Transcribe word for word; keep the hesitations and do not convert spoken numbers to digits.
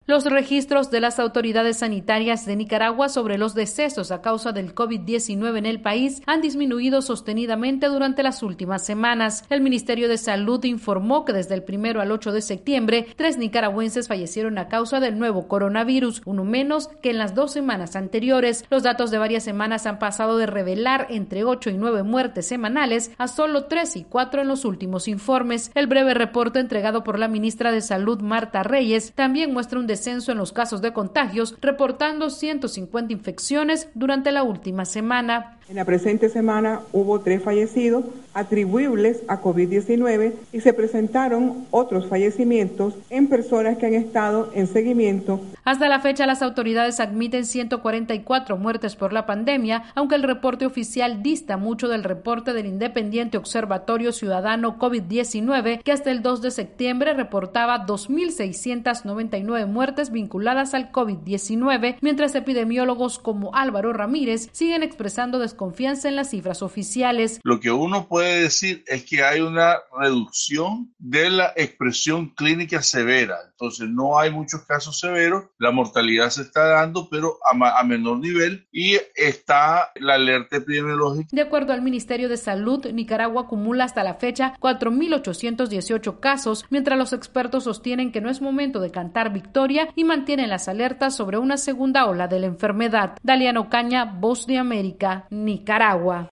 Los registros de las autoridades sanitarias de Nicaragua sobre los decesos a causa del COVID diecinueve en el país han disminuido sostenidamente durante las últimas semanas. El Ministerio de Salud informó que desde el primero al ocho de septiembre, tres nicaragüenses fallecieron a causa del nuevo coronavirus, uno menos que en las dos semanas anteriores. Los datos de varias semanas han pasado de revelar entre ocho y nueve muertes semanales a solo tres y cuatro en los últimos informes. El breve reporte entregado por la ministra de Salud, Marta Reyes, también muestra un descenso en los casos de contagios, reportando ciento cincuenta infecciones durante la última semana. En la presente semana hubo tres fallecidos atribuibles a COVID diecinueve y se presentaron otros fallecimientos en personas que han estado en seguimiento. Hasta la fecha, las autoridades admiten ciento cuarenta y cuatro muertes por la pandemia, aunque el reporte oficial dista mucho del reporte del Independiente Observatorio Ciudadano COVID diecinueve, que hasta el dos de septiembre reportaba dos mil seiscientas noventa y nueve muertes vinculadas al COVID diecinueve, mientras epidemiólogos como Álvaro Ramírez siguen expresando desconfianza en las cifras oficiales. Lo que uno puede decir es que hay una reducción de la expresión clínica severa, entonces no hay muchos casos severos, la mortalidad se está dando, pero a, ma- a menor nivel, y está la alerta epidemiológica. De acuerdo al Ministerio de Salud, Nicaragua acumula hasta la fecha cuatro mil ochocientos dieciocho casos, mientras los expertos sostienen que no es momento de cantar victoria y mantienen las alertas sobre una segunda ola de la enfermedad. Daliano Caña, Voz de América, Nicaragua.